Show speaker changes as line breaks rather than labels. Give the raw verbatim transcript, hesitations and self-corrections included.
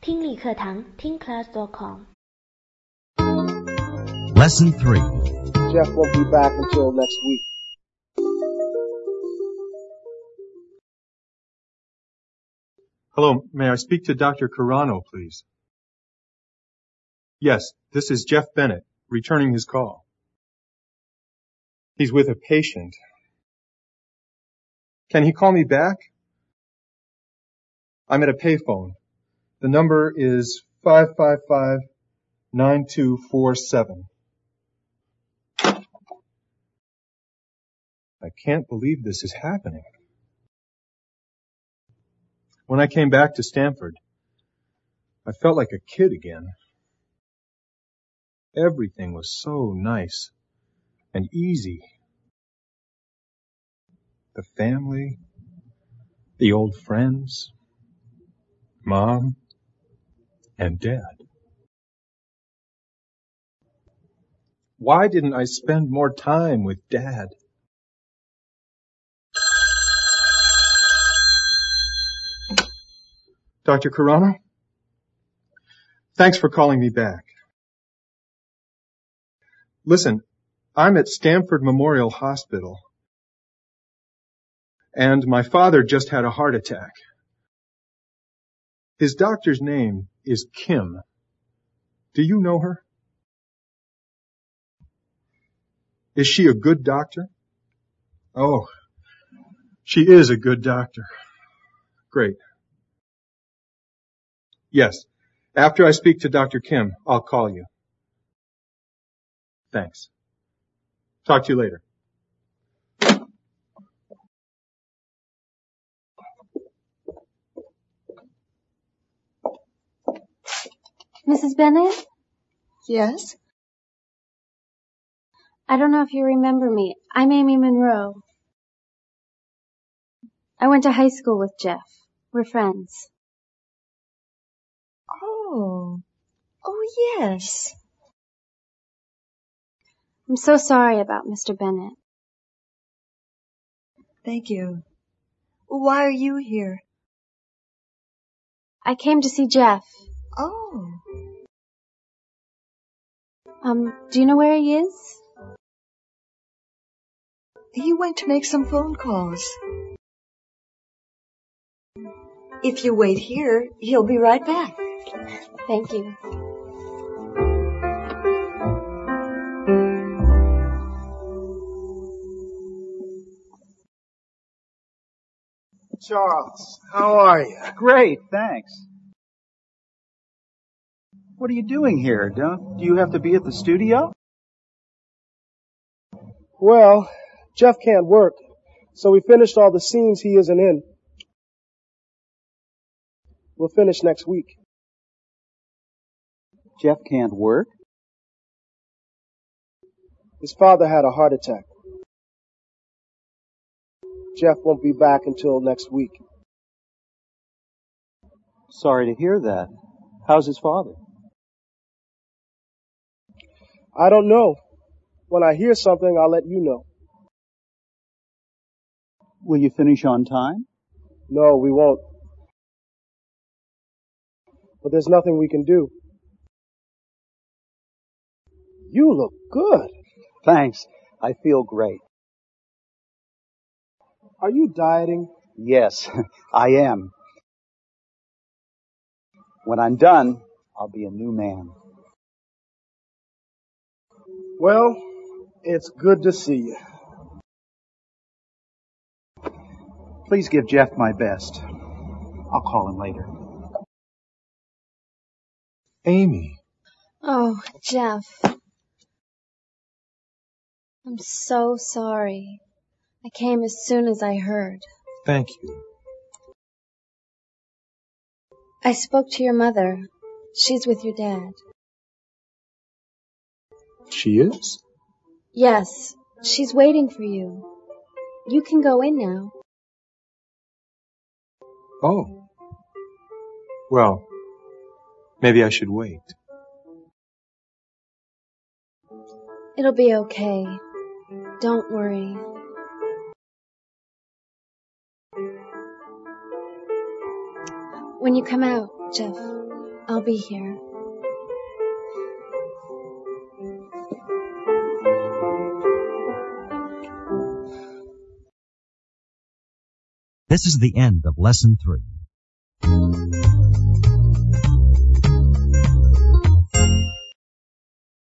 听力课堂 听 class dot com.
Lesson three.
Jeff won't be back until next week.
Hello, may I speak to Doctor Carano, please? Yes, this is Jeff Bennett, returning his call. He's with a patient. Can he call me back? I'm at a payphone. The number is five five five, nine two four seven. I can't believe this is happening. When I came back to Stanford, I felt like a kid again. Everything was so nice and easy. The family, the old friends, Mom, and Dad. Why didn't I spend more time with Dad? Doctor Carano? Thanks for calling me back. Listen, I'm at Stanford Memorial Hospital, and my father just had a heart attack. His doctor's name is Kim. Do you know her? Is she a good doctor? Oh, she is a good doctor. Great. Yes, after I speak to Doctor Kim, I'll call you. Thanks. Talk to you later.
Missus Bennett?
Yes?
I don't know if you remember me. I'm Amy Monroe. I went to high school with Jeff. We're friends.
Oh. Oh, yes.
I'm so sorry about Mister Bennett.
Thank you. Why are you here?
I came to see Jeff.
Oh.
Um, do you know where he is?
He went to make some phone calls. If you wait here, he'll be right back.
Thank you.
Charles, how are you?
Great, thanks. What are you doing here? Don't, do you have to be at the studio?
Well, Jeff can't work, so we finished all the scenes he isn't in. We'll finish next week.
Jeff can't work?
His father had a heart attack. Jeff won't be back until next week.
Sorry to hear that. How's his father?
I don't know. When I hear something, I'll let you know.
Will you finish on time?
No, we won't. But there's nothing we can do. You look good.
Thanks. I feel great.
Are you dieting?
Yes, I am. When I'm done, I'll be a new man.
Well, it's good to see you.
Please give Jeff my best. I'll call him later.
Amy.
Oh, Jeff. I'm so sorry. I came as soon as I heard.
Thank you.
I spoke to your mother. She's with your dad.
She is?
Yes, she's waiting for you. You can go in now.
Oh. Well, maybe I should wait.
It'll be okay. Don't worry. When you come out, Jeff, I'll be here.
This is the end of Lesson three.